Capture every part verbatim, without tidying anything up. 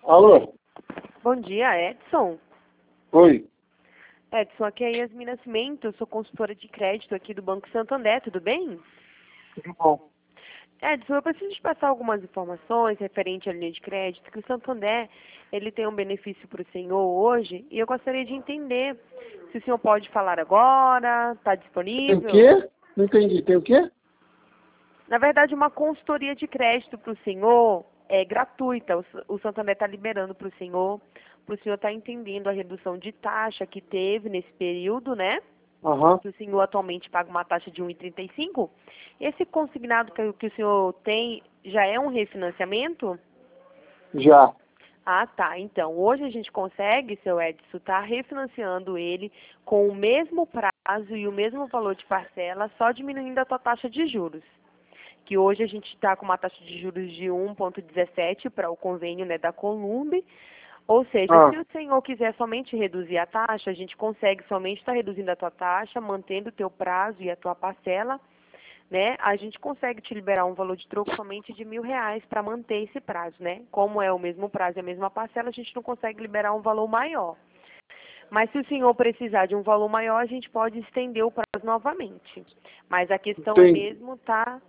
Alô? Bom dia, Edson. Oi. Edson, aqui é a Yasmin Nascimento, eu sou consultora de crédito aqui do Banco Santander, tudo bem? Tudo bom? Edson, eu preciso te passar algumas informações referente à linha de crédito, que o Santander, ele tem um benefício para o senhor hoje, e eu gostaria de entender se o senhor pode falar agora, está Tem o disponível? quê? Não entendi. Tem o quê? Na verdade, uma consultoria de crédito para o senhor é gratuita. O, S- o Santander está liberando para o senhor, para o senhor estar entendendo a redução de taxa que teve nesse período, né? Aham. Que o senhor atualmente paga uma taxa de um vírgula trinta e cinco. Esse consignado que, que o senhor tem já é um refinanciamento? Já. Ah, tá. Então, hoje a gente consegue, seu Edson, estar refinanciando ele com o mesmo prazo e o mesmo valor de parcela, só diminuindo a tua taxa de juros. Que hoje a gente está com uma taxa de juros de um vírgula dezessete para o convênio, né, da Columbe. Ou seja, Ah. se o senhor quiser somente reduzir a taxa, a gente consegue somente estar reduzindo a tua taxa, mantendo o teu prazo e a tua parcela, né? A gente consegue te liberar um valor de troco somente de mil reais para manter esse prazo, né? Como é o mesmo prazo e a mesma parcela, a gente não consegue liberar um valor maior. Mas se o senhor precisar de um valor maior, a gente pode estender o prazo novamente. Mas a questão é Entendi. mesmo tá.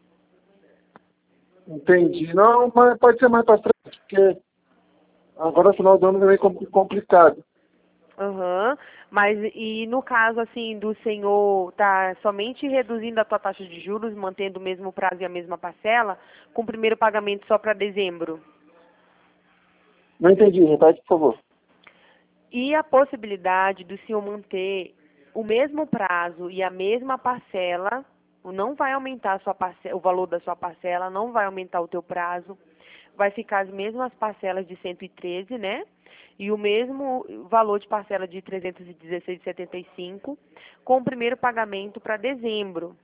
Entendi. Não, mas pode ser mais pra frente, porque agora no final do ano é meio compli- complicado. Aham. Mas e no caso assim do senhor tá somente reduzindo a tua taxa de juros, mantendo o mesmo prazo e a mesma parcela, com o primeiro pagamento só para dezembro? Não entendi. Repete, por favor. E a possibilidade do senhor manter o mesmo prazo e a mesma parcela, não vai aumentar a sua parcela, o valor da sua parcela, não vai aumentar o teu prazo, vai ficar as mesmas parcelas de cento e treze, né? E o mesmo valor de parcela de trezentos e dezesseis vírgula setenta e cinco, com o primeiro pagamento para dezembro.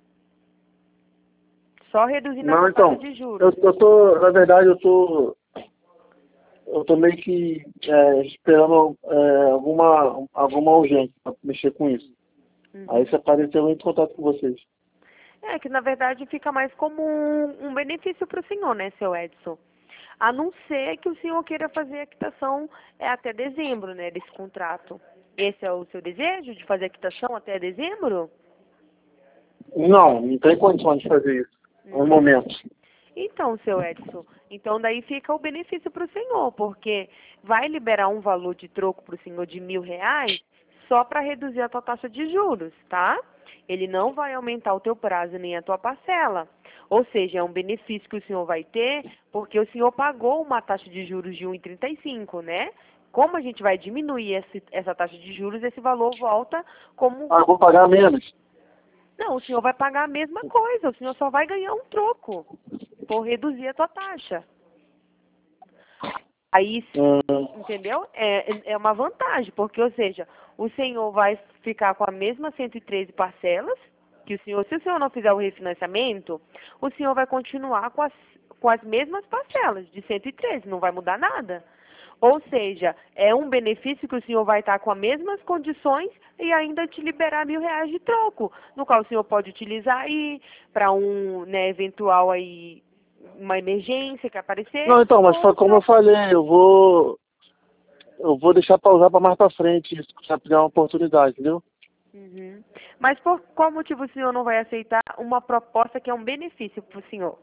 Só reduzindo a Não, tua taxa então. de Eu, juros. eu tô, na verdade, eu tô, eu tô meio que é, esperando é, alguma, alguma urgência pra mexer com isso. Aí Uhum. se aparecer, eu entro em contato com vocês. É que na verdade fica mais como um, um benefício para o senhor, né, seu Edson? A não ser que o senhor queira fazer a quitação é, até dezembro, né, desse contrato. Esse é o seu desejo, de fazer a quitação até dezembro? Não, não tem condições de fazer isso. No Hum. momento. Então, seu Edson, então daí fica o benefício para o senhor, porque vai liberar um valor de troco para o senhor de mil reais só para reduzir a tua taxa de juros, tá? Ele não vai aumentar o teu prazo nem a tua parcela. Ou seja, é um benefício que o senhor vai ter, porque o senhor pagou uma taxa de juros de um vírgula trinta e cinco, né? Como a gente vai diminuir esse, essa taxa de juros, esse valor volta como. Ah, eu vou pagar menos. Não, o senhor vai pagar a mesma coisa, o senhor só vai ganhar um troco por reduzir a tua taxa. Aí, Hum, entendeu? É, é uma vantagem, porque, ou seja, o senhor vai ficar com a mesma cento e treze parcelas, que o senhor, se o senhor não fizer o refinanciamento, o senhor vai continuar com as, com as mesmas parcelas de cento e treze, não vai mudar nada. Ou seja, é um benefício que o senhor vai estar com as mesmas condições e ainda te liberar mil reais de troco, no qual o senhor pode utilizar aí para um, né, eventual aí uma emergência que aparecer, Não, então, mas ou fa- como eu para. falei, eu vou eu vou deixar pra usar pra mais pra frente, isso, pra pegar uma oportunidade, entendeu? Uhum. Mas por qual motivo o senhor não vai aceitar uma proposta que é um benefício para o senhor?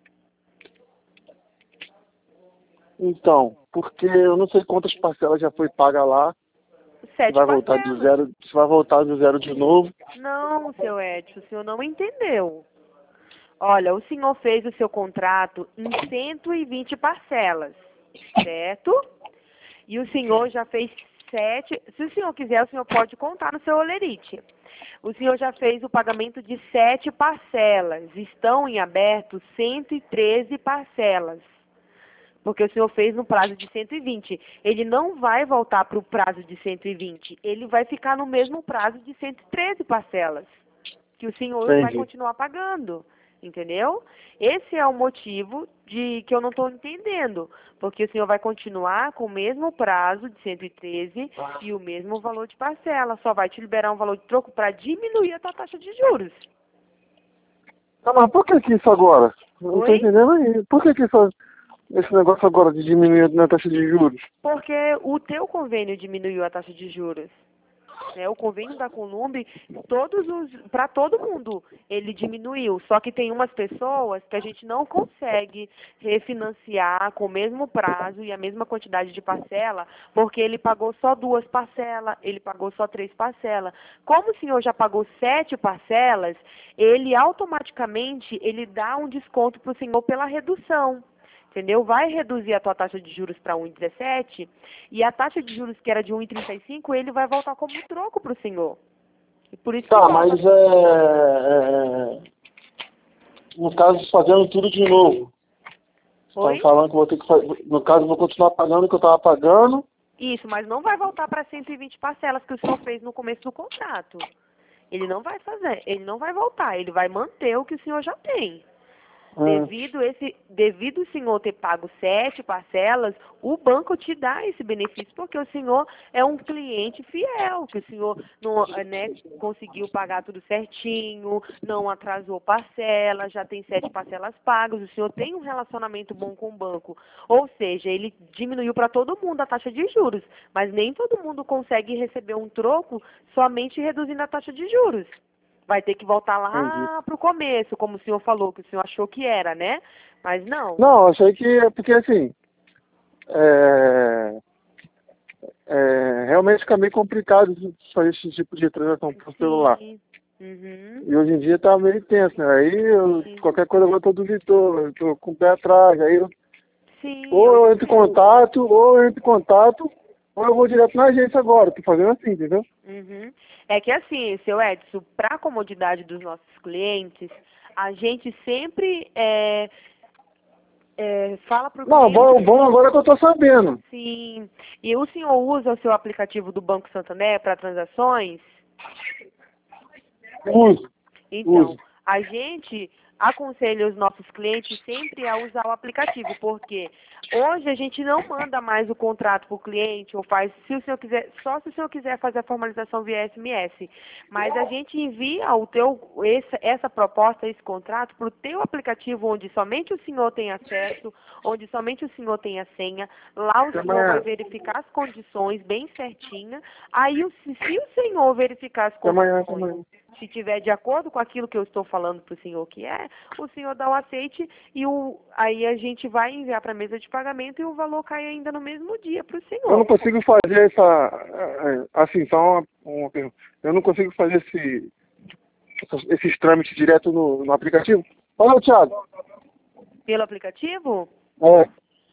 Então, porque eu não sei quantas parcelas já foi paga lá, se Sete vai voltar do parcelas. zero, se vai voltar do zero de novo. Não, seu Edson, o senhor não entendeu. Olha, o senhor fez o seu contrato em cento e vinte parcelas, certo? E o senhor já fez sete. Se o senhor quiser, o senhor pode contar no seu olerite. O senhor já fez o pagamento de sete parcelas. Estão em aberto cento e treze parcelas. Porque o senhor fez no prazo de cento e vinte. Ele não vai voltar para o prazo de cento e vinte. Ele vai ficar no mesmo prazo de cento e treze parcelas. Que o senhor vai Entendi. continuar pagando. Entendeu? Esse é o motivo de que eu não estou entendendo. Porque o senhor vai continuar com o mesmo prazo de cento e treze e o mesmo valor de parcela. Só vai te liberar um valor de troco para diminuir a tua taxa de juros. Tá, mas por que que isso agora? Eu não tô Oi? entendendo aí. Por que que isso... esse negócio agora de diminuir na taxa de juros? Porque o teu convênio diminuiu a taxa de juros. Né? O convênio da Columbi, todos os, para todo mundo, ele diminuiu. Só que tem umas pessoas que a gente não consegue refinanciar com o mesmo prazo e a mesma quantidade de parcela, porque ele pagou só duas parcelas, ele pagou só três parcelas. Como o senhor já pagou sete parcelas, ele automaticamente ele dá um desconto para o senhor pela redução. Entendeu? Vai reduzir a tua taxa de juros para um vírgula dezessete e a taxa de juros que era de um vírgula trinta e cinco, ele vai voltar como troco para o senhor. E por isso Tá, que mas volta... é, é, no caso, fazendo tudo de novo. Estão Oi? falando que vou ter que fazer. No caso, eu vou continuar pagando o que eu estava pagando. Isso, mas não vai voltar para cento e vinte parcelas que o senhor fez no começo do contrato. Ele não vai fazer, ele não vai voltar, ele vai manter o que o senhor já tem. Hum. Devido, esse, devido o senhor ter pago sete parcelas, o banco te dá esse benefício, porque o senhor é um cliente fiel, que o senhor não, né, conseguiu pagar tudo certinho, não atrasou parcela, já tem sete parcelas pagas, o senhor tem um relacionamento bom com o banco. Ou seja, ele diminuiu para todo mundo a taxa de juros, mas nem todo mundo consegue receber um troco somente reduzindo a taxa de juros. Vai ter que voltar Entendi. lá para o começo, como o senhor falou, que o senhor achou que era, né? Mas não. Não, achei que é porque assim. É, é, realmente fica meio complicado fazer esse tipo de transação por celular. Sim. Uhum. E hoje em dia tá meio tenso, né? Aí eu, Sim. qualquer coisa eu tô duvidando, eu tô com o pé atrás. Aí eu, Sim, ou eu eu entro em entendo. contato, ou eu entro em contato, ou eu vou direto na agência agora. Tô fazendo assim, entendeu? Uhum. É que assim, seu Edson, para a comodidade dos nossos clientes, a gente sempre é, é, fala para o Não, bom, cliente, bom agora que eu tô sabendo. sim. E o senhor usa o seu aplicativo do Banco Santander para transações? Uso, Então, uso. a gente aconselha os nossos clientes sempre a usar o aplicativo, porque hoje a gente não manda mais o contrato para o cliente, ou faz, se o senhor quiser, só se o senhor quiser fazer a formalização via S M S, mas a gente envia o teu, esse, essa proposta, esse contrato, para o teu aplicativo, onde somente o senhor tem acesso, onde somente o senhor tem a senha, lá o Até senhor vai amanhã. verificar as condições bem certinha, aí o- se, se o senhor verificar as Até amanhã, até condições, amanhã. se tiver de acordo com aquilo que eu estou falando para o senhor que é, o senhor dá o aceite e o, aí a gente vai enviar para a mesa de pagamento e o valor cai ainda no mesmo dia para o Eu não senhor. consigo fazer essa. Assim, só uma, uma pergunta. Eu não consigo fazer esse, esses trâmites direto no, no aplicativo? Fala, Thiago. Pelo aplicativo? É.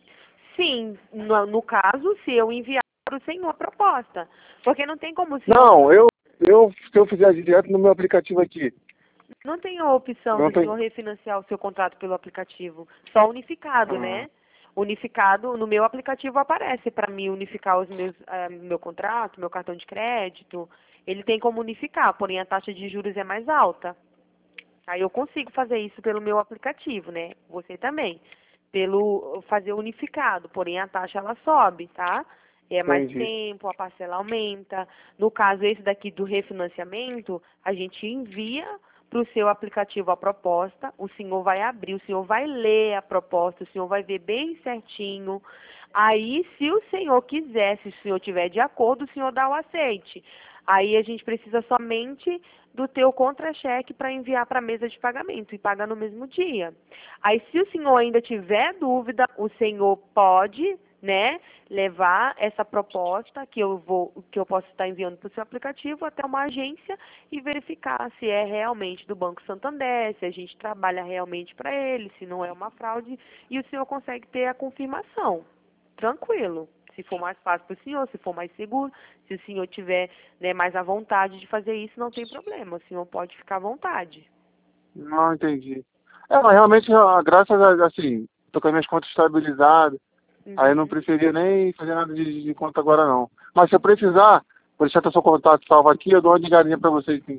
Sim, no, no caso, se eu enviar para o senhor a proposta. Porque não tem como o senhor. Não, eu, eu, se eu fizer direto no meu aplicativo aqui, Não tem a opção não do tem. senhor refinanciar o seu contrato pelo aplicativo. Só unificado, Ah, né? Unificado, no meu aplicativo aparece para mim unificar os meus, eh, meu contrato, meu cartão de crédito. Ele tem como unificar, porém a taxa de juros é mais alta. Aí eu consigo fazer isso pelo meu aplicativo, né? Você também. Pelo fazer unificado, porém a taxa ela sobe, tá? É mais entendi. tempo, a parcela aumenta. No caso esse daqui do refinanciamento, a gente envia para o seu aplicativo a proposta, o senhor vai abrir, o senhor vai ler a proposta, o senhor vai ver bem certinho. Aí, se o senhor quiser, se o senhor tiver de acordo, o senhor dá o aceite. Aí a gente precisa somente do teu contra-cheque para enviar para a mesa de pagamento e pagar no mesmo dia. Aí, se o senhor ainda tiver dúvida, o senhor pode, né, levar essa proposta que eu vou, que eu posso estar enviando para o seu aplicativo até uma agência e verificar se é realmente do Banco Santander, se a gente trabalha realmente para ele, se não é uma fraude, e o senhor consegue ter a confirmação. Tranquilo. Se for mais fácil para o senhor, se for mais seguro, se o senhor tiver, né, mais à vontade de fazer isso, não tem problema. O senhor pode ficar à vontade. Não entendi. É, mas realmente, ah, graças a, assim, tô com as minhas contas estabilizadas, aí eu não Uhum. preferia nem fazer nada de, de conta agora não. Mas se eu precisar, vou deixar teu seu contato salvo aqui, eu dou uma ligadinha pra vocês, sim.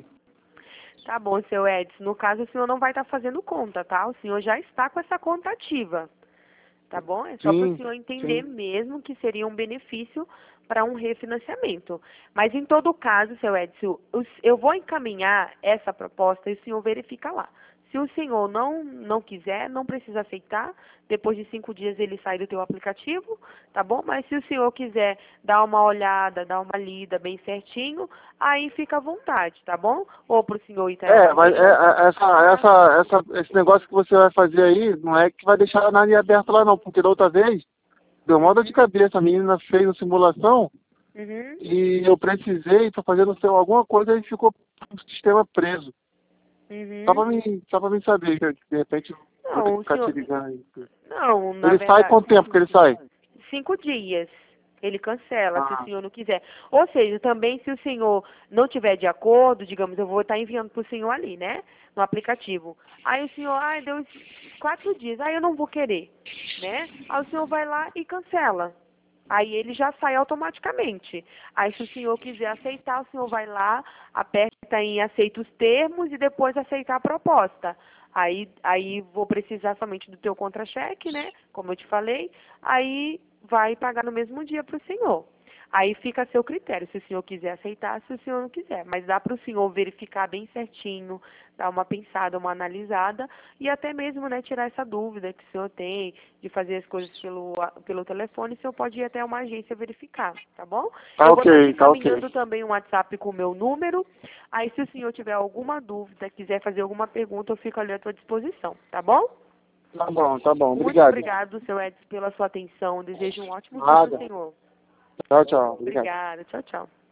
Tá bom, seu Edson. No caso, o senhor não vai estar fazendo conta, tá? O senhor já está com essa conta ativa. Tá bom? É só para o Sim, senhor entender sim. mesmo que seria um benefício para um refinanciamento. Mas em todo caso, seu Edson, os- eu vou encaminhar essa proposta e o senhor verifica lá. Se Se o senhor não, não quiser, não precisa aceitar. Depois de cinco dias ele sai do teu aplicativo, tá bom? Mas se o senhor quiser dar uma olhada, dar uma lida bem certinho, aí fica à vontade, tá bom? Ou pro senhor ir É, mas é, trabalhando. é, essa, essa, essa, esse negócio que você vai fazer aí não é que vai deixar nada em aberto lá não, porque da outra vez deu uma dor de cabeça, a menina fez a simulação Uhum. e eu precisei, para fazer no seu alguma coisa e ficou o sistema preso. Só Uhum. pra mim, só pra mim saber, que de repente vou ter Não, que o ficar te senhor... ligando aí. Não, na Ele sai verdade... quanto tempo que ele sai? Cinco dias. Ele cancela, se o Ah, senhor não quiser. Ou seja, também se o senhor não tiver de acordo, digamos, eu vou estar enviando para o senhor ali, né? No aplicativo. Aí o senhor, ai, deu quatro dias, aí eu não vou querer, né? Aí o senhor vai lá e cancela. Aí ele já sai automaticamente. Aí se o senhor quiser aceitar, o senhor vai lá, aperta em aceita os termos e depois aceitar a proposta. Aí, aí vou precisar somente do teu contra-cheque, né? Como eu te falei. Aí vai pagar no mesmo dia para o senhor. Aí fica a seu critério, se o senhor quiser aceitar, se o senhor não quiser. Mas dá para o senhor verificar bem certinho, dar uma pensada, uma analisada e até mesmo, né, tirar essa dúvida que o senhor tem de fazer as coisas pelo, pelo telefone, o senhor pode ir até uma agência verificar, tá bom? tá Eu vou estar te ok, tá ok. encaminhando também um WhatsApp com o meu número. Aí se o senhor tiver alguma dúvida, quiser fazer alguma pergunta, eu fico ali à tua disposição, tá bom? Tá bom, tá bom, Muito obrigado. obrigado, seu Edson, pela sua atenção. Desejo um ótimo dia para o Nada. senhor. Tchau, tchau, obrigado. Obrigada. Tchau, tchau.